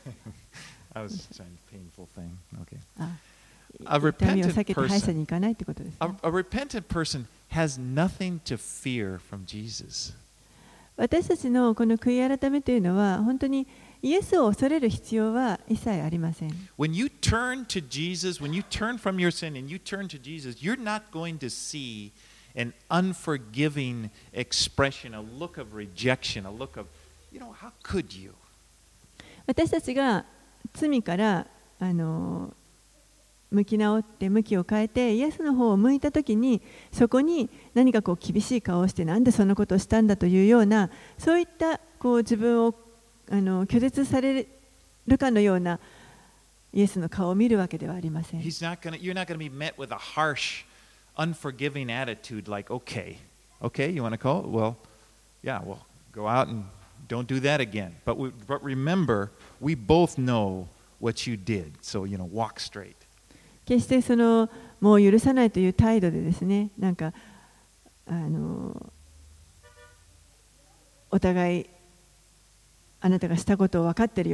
I was saying painful thing. Okay. あ A 痛みを repentant 避けて歯医者 person. に行かないってことです、ね。 A, a repentant person has nothing to fear from Jesus. 私たちのこの悔い改めというのは本当にイエスを恐れる必要は一切ありません。 When you turn to Jesus, when you turn from your sin and you turn to Jesus, you're not going to see an unforgiving expression, a look of rejection, a look of, you know, how could you? 私たちが罪からあの向き直って向きを変えてイエスの方を向いたときにそこに何かこう厳しい顔をしてなんでそんなことをしたんだというようなそういったこう自分をあの拒絶されるかのようなイエスの顔を見るわけではありません。 He's not gonna, you're not going to be met with a harsh, unforgiving attitude like, okay, okay, you want to call it? Well, yeah, well, go out and don't do that again. But, we, but remember, we both know what you did. So, you know, walk straight. 決してそのもう許さないという態度でですね、なんかあのお互いあなたがしたことを分かってるよねっ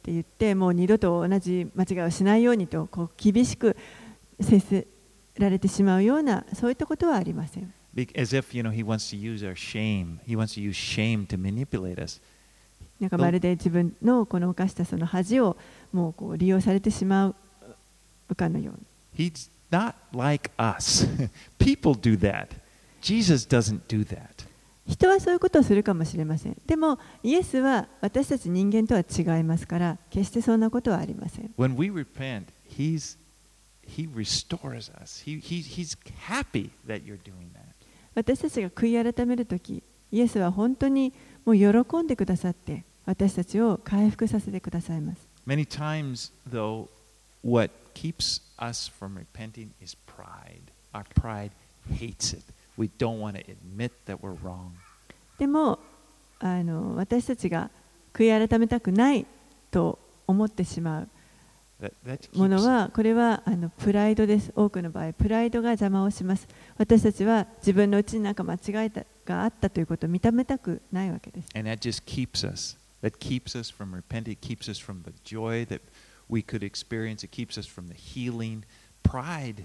って言ってもう二度と同じ間違いをしないようにとこう厳しく接せられてしまうようなそういったことはありません。 As if, you know, he wants to use our shame. He wants to use shame to manipulate us. なんかまるで自分のこの犯したその恥をもうこう利用されてしまうかのように。 He's not like us. People do that. Jesus doesn't do that. 人はそういうことをするかもしれません。でもイエスは私たち人間とは違いますから決してそんなことはありません。 When we repent, he's, he restores us. He, he, he's happy that you're doing that. 私たちが悔い改めるとき、イエスは本当にもう喜んでくださって私たちを回復させてくださいます。 Many times, though, what keeps us from repenting is pride. Our pride hates it. We don't want to admit that we're wrong. でもあの私たちが悔い改めたくないと思ってしまう That, that もの keeps, はこれはあのプライドです。多くの場合プライドが邪魔をします。私たちは自分のうちになんか間違いがあったということを認めたくないわけです。 and that just keeps us. That keeps us from repenting. It keeps us from the joy that we could experience. It keeps us from the healing. Pride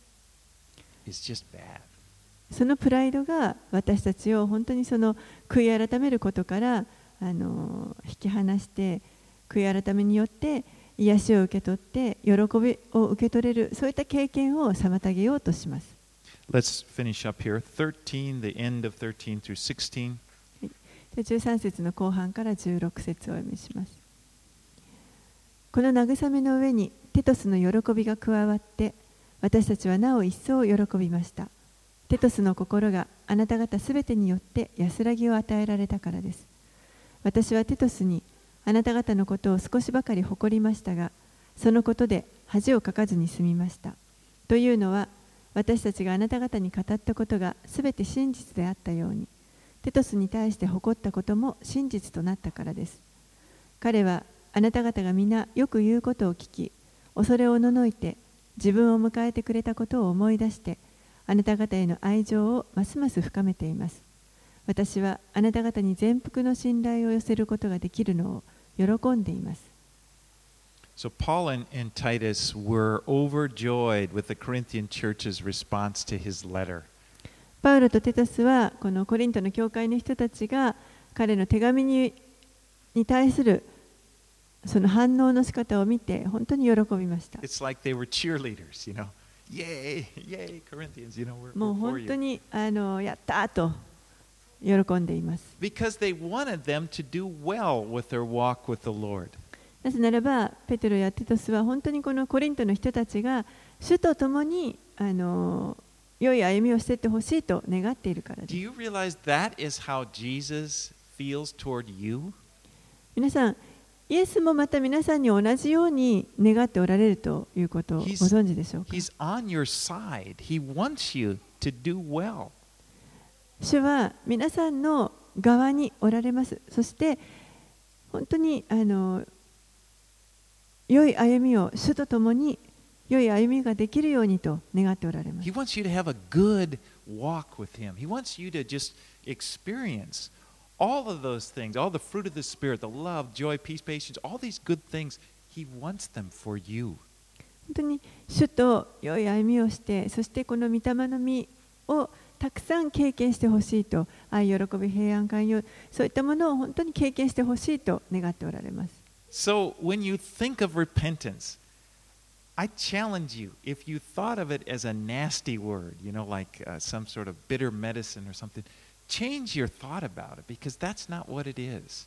is just bad. そのプライドが私たちを本当にその悔い改めることからあの引き離して悔い改めによって癒しを受け取って喜びを受け取れるそういった経験を妨げようとします。 Let's finish up here. thirteen, the end of thirteen through sixteen. じゅうさん節の後半からじゅうろく節をお読みします。この慰めの上にテトスの喜びが加わって私たちはなお一層喜びました。テトスの心があなた方すべてによって安らぎを与えられたからです。私はテトスにあなた方のことを少しばかり誇りましたが、そのことで恥をかかずに済みました。というのは、私たちがあなた方に語ったことがすべて真実であったように、テトスに対して誇ったことも真実となったからです。彼はあなた方が皆よく言うことを聞き、恐れおののいて自分を迎えてくれたことを思い出して、あなた方への愛情をますます深めています。私はあなた方に全幅の信頼を寄せることができるのを喜んでいます。 So Paul and, and Titus were overjoyed with the Corinthian church's response to his letter. パウロとテトスはこのコリントの教会の人たちが彼の手紙に、に対するその反応の仕方を見て本当に喜びました。 It's like they were cheerleaders, you know. Yay, yay, Corinthians, you know, we're, もう we're for 本当 you. にあのやったーと喜んでいます。 Because they wanted them to do well with their walk with the Lord. なぜならばペテロやティトスは本当にこのコリントの人たちが主と共にあの良い歩みをしていってほしいと願っているからです。 Do you realize that is how Jesus feels toward you? 皆さん、イエスもまた皆さんに同じように願っておられるということをご存知でしょうか。 He's on your side. He wants you to do well. 主は皆さんの側におられます。そして本当にあの良い歩みを主と共に良い歩みができるようにと願っておられます。 He wants you to have a good walk with Him. He wants you to just experience all of those things, all the fruit of the Spirit, the love, joy, peace, patience, all these good things. He wants them for you. 本当に主と良い歩みをして、そしてこの御霊の実をたくさん経験してほしいと、愛、喜び、平安、寛容、そういったものを本当に経験してほしいと願っておられます。 So when you think of repentance, I challenge you, if you thought of it as a nasty word, you know, like uh, some sort of bitter medicine or something, change your thought about it because that's not what it is.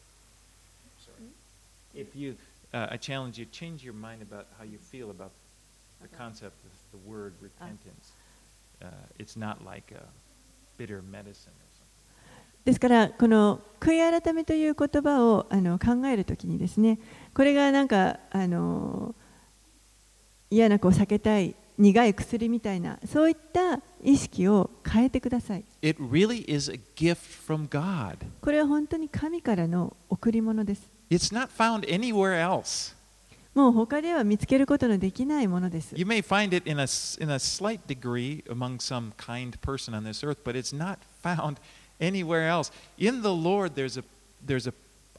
If you, uh, I challenge you, change your mind about how you feel about the concept of the word repentance. Uh, it's not like a bitter medicine or something. ですからこの悔い改めという言葉をあの考えるときにですね、これがなんかあの嫌な子を避けたい苦い薬みたいなそういった意識を変えてください。 It really is a gift from God. これは本当に神からの贈り物です。 It's not found anywhere else. もう他では見つけることのできないものです。 You may find it in a, in a slight degree among some kind person on this earth, but it's not found anywhere else. In the Lord, there's a, there's a,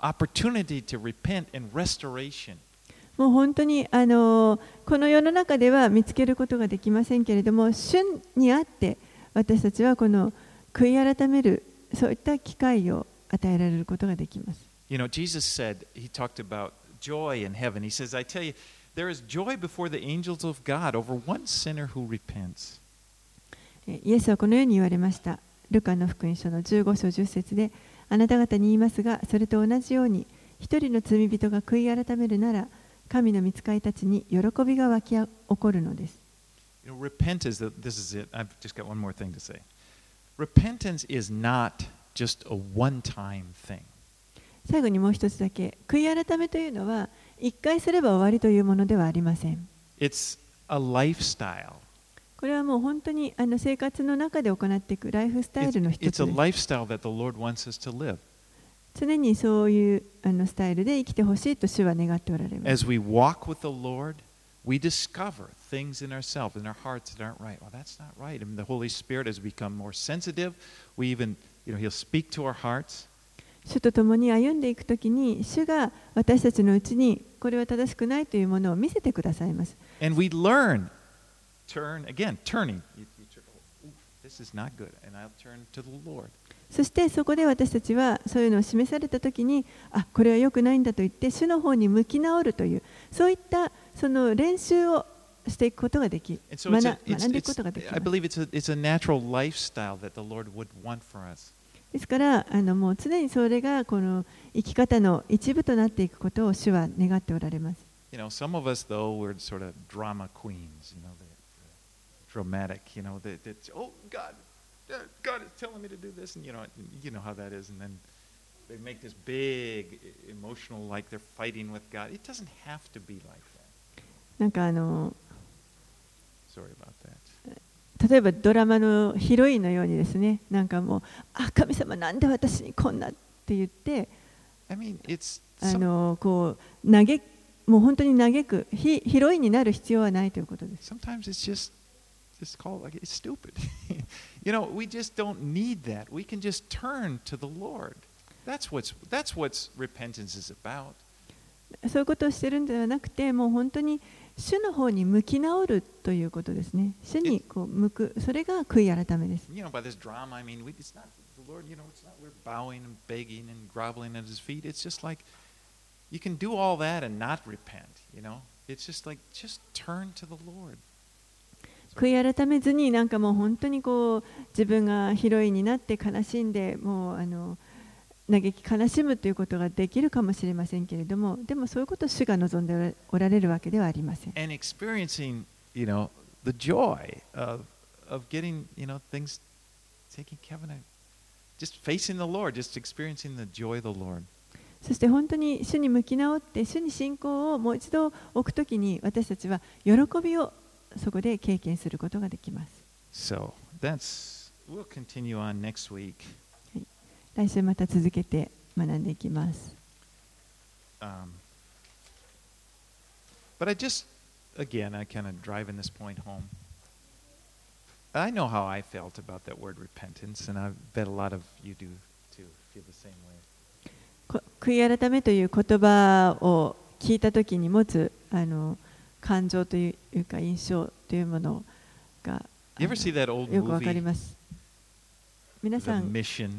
opportunity to repent and restoration. もう本当にあのこの世の中では見つけることができませんけれども、主にあって私たちはこの悔い改めるそういった機会を与えられることができます。 You know, Jesus said, he talked about joy in heaven. He says, I tell you, there is joy before the angels of God over one sinner who repents. イエスはこのように言われました。ルカの福音書のじゅうご章じゅっ節で、あなた方に言いますが、それと同じように、一人の罪人が悔い改めるなら、神の御使いたちに喜びが湧き起こるのです。 You know, repentance, this is it. I've just got one more thing to say. Repentance is not just a one-time thing. 最後にもう一つだけ、悔い改めというのは、一回すれば終わりというものではありません。 It's a lifestyle. これはもう本当にあの生活の中で行っていくライフスタイルの一つです。 It's a lifestyle that the Lord wants us to live. 常にそういうあのスタイルで生きてほしいと主は願っておられます。 As we walk with the Lord, we discover things in ourselves, in our hearts that aren't right. Well, that's not right. And the Holy Spirit has become more sensitive. We even, you know, He'll speak to our hearts. 主と共に歩んでいくときに、主が私たちのうちにこれは正しくないというものを見せてくださいます。 And we learn, turn, again, turning. You, you turn, oh, this is not good. And I'll turn to the Lord. そしてそこで私たちはそういうのを示されたときに、あ、これは良くないんだと言って主の方に向き直るという、そういったその練習をしていくことができ、 so 学 a, 学んでいくことができます。 I believe it's a, it's a natural lifestyle that the Lord would want for us. ですからあのもう常にそれがこの生き方の一部となっていくことを主は願っておられます。 You know, some of us though we're sort of drama queens, you know, the, the dramatic, you know, that that oh God, God is telling me to do this, and you know, you know how that is, and then they make this big emotional like they're fighting with God. It doesn't have to be like that. なんかあの Sorry about that. 例えばドラマのヒロインのようにですね、なんかもう、あ、神様なんで私にこんなって言って、 I mean, it's あのこう嘆く、もう本当に嘆く、ヒ、ヒロインになる必要はないということです。 Sometimes it's just just called like it's stupid. You know, we just don't need that. We can just turn to the Lord. That's what's that's what's repentance is about. そういうことをしてるんではなくて、もう本当に主の方に向き直るということですね。主にこう向く、それが悔い改めです。 You know, by this drama, I mean, we, it's not the Lord. You know, it's not we're bowing and begging and groveling at His feet. It's just like you can do all that and not repent. You know, it's just like just turn to the Lord. 悔い改めずになんかもう本当にこう自分がヒロインになって悲しんでもうあの嘆き悲しむということができるかもしれませんけれども、でもそういうことを主が望んでおられるわけではありません。 And experiencing, you know, the joy of of getting, you know, things taking care of, just facing the Lord, just experiencing the joy of the Lord. そして本当に主に向き直って主に信仰をもう一度置くときに私たちは喜びをそこで経験することができます。 So that's we'll continue on next week. 来週また続けて学んでいきます。 Um, but I just, again, I kind of driving this point home. I know how I felt about that word repentance, and I bet a lot of you do too, feel the same way. 悔い改めという言葉を聞いたときに持つあの感情というか印象というものがよくわかります。皆さん。 The Mission.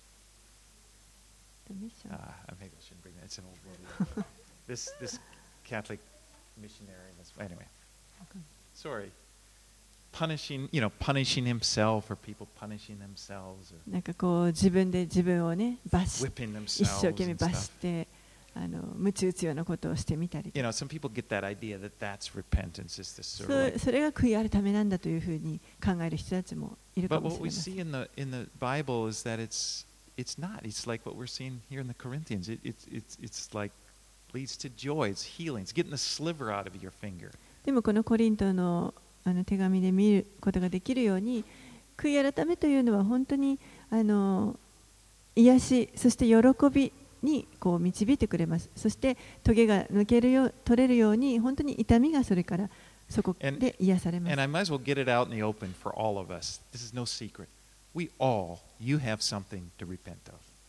The mission. Uh, maybe I shouldn't bring that. It's an old movie. this this Catholic missionary. Anyway, okay. Sorry. Punishing, you know, punishing himself or people punishing themselves. Or なんかこう自分で自分をね、罰し、 whipping themselves 一生懸命罰してあの鞭打つようなことをしてみたり。 You know, some people get that idea that that's repentance. Is this sort of そ, like, それが悔い改めなんだというふうに考える人たちもいるか but もし what れ we ません。 see in the in the Bible is that it's it's not. It's like what we're seeing here in the Corinthians. It, it's it's it's like leads to joy. It's healing. It's getting the sliver out of your finger. でもこのコリントのあの手紙で見ることができるように、悔い改めというのは本当にあの癒し、そして喜びにこう導いてくれます。そしてトゲが抜けるよう、取れるように本当に痛みがそれからそこで癒されます。 And I might as well get it out in the open for all of us. This is no secret. We all, you have something to repent of.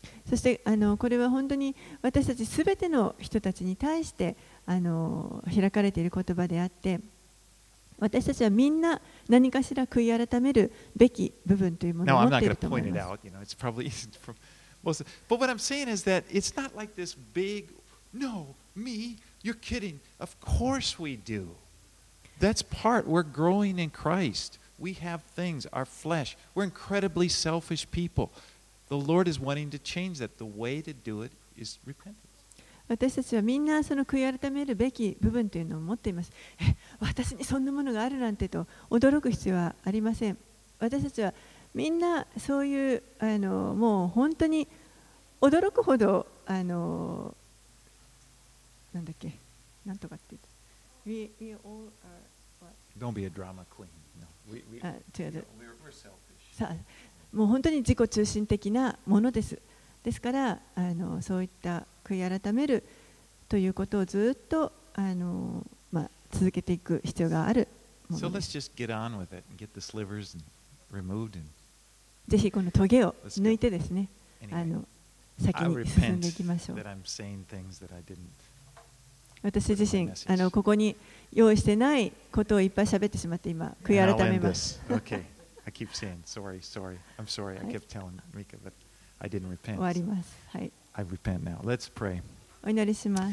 そしてあのこれは本当に私たちすべての人たちに対してあの開かれている言葉であって、私たちはみんな何かしら悔い改めるべき部分というものを Now, 持 I'm ってい not る going と to 思い point it ます。 out. You know, it's probably easy from most. Of, but what I'm saying is that it's not like this big, no, me, you're kidding. Of course we do. That's part. We're growing in Christ. We have things, our flesh. We're incredibly selfish people. The Lord is wanting to change that. The way to do it is repentance. 私たちはみんなその悔い改めるべき部分というのを持っています。え、私にそんなものがあるなんてと驚く必要はありません。私たちはみんなそういうあのもう本当に驚くほどあのなんだっけ、なんとかって言う。We, we all are what? Don't be a drama queen. No, we, we, あ、違う。 we're, we're selfish. さあ、もう本当に自己中心的なものです。ですからあのそういった悔い改めるということをずっとあの、まあ、続けていく必要があるも So ので let's す。 just get on with it and get the slivers and removed. And ぜひこのトゲを抜いてですね、あ anyway, の先 I に進ん repent でいきましょう。 that I'm saying things that I didn't. 私自身あのここに用意してないことをいっぱい喋ってしまって今悔 And い I'll 改め end ます。 this. Okay. I keep saying sorry, sorry. I'm sorry. I kept telling Rika, but I didn't 終 repent. わります。はい。 I repent now. Let's pray. お祈りします。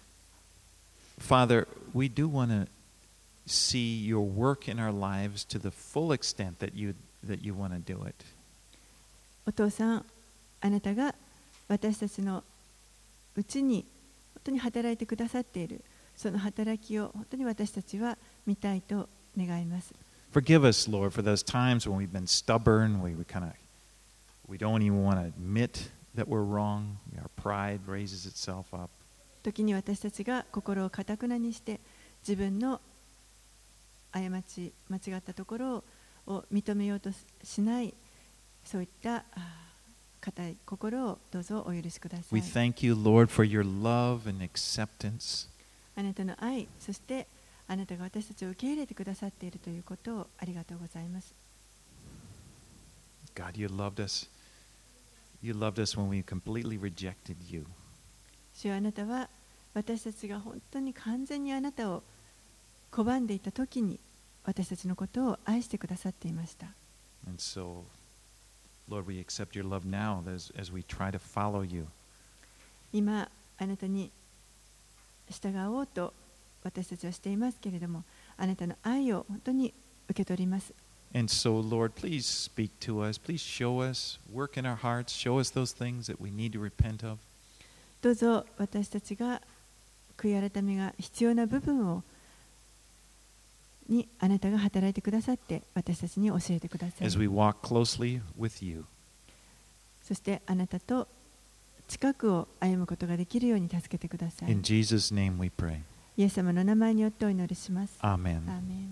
Father, we do want to see your work in our lives to the full extent that you that you want to do it. お父さん、あなたが私たちのうちに本当に働いてくださっているその働きを本当に私たちは見たいと願います。 Forgive us, Lord, for those times when we've been stubborn, we, we kind of we don't even want to admit that we're wrong. Our pride raises itself up. 時に私たちが心を堅くなにして自分の過ち間違ったところを認めようとしないそういった固い心をどうぞお許しくださ We い。 thank you, Lord, for your love and acceptance. あなたの愛、そしてあなたが私たちを受け入れてくださっているということをありがとうございます。 God, you loved us. You loved us when we completely rejected you. 主よ、あなたは私たちが本当に完全にあなたを拒んでいた時に私たちのことを愛してくださっていました。 And so, Lord, we accept your love now as, as we try to follow you. 今あなたに従おうと私たちはしていますけれども、あなたの愛を本当に受け取ります。 And so, Lord, please speak to us. Please show us, work in our hearts, show us those things that we need to repent of. どうぞ私たちが悔い改めが必要な部分をにあなたが働いてくださって私たちに教えてください。 As we walk closely with you. そしてあなたと近くを歩むことができるように助けてください。 In Jesus' name we pray. イエス様の名前によってお祈りします。 Amen. アーメン。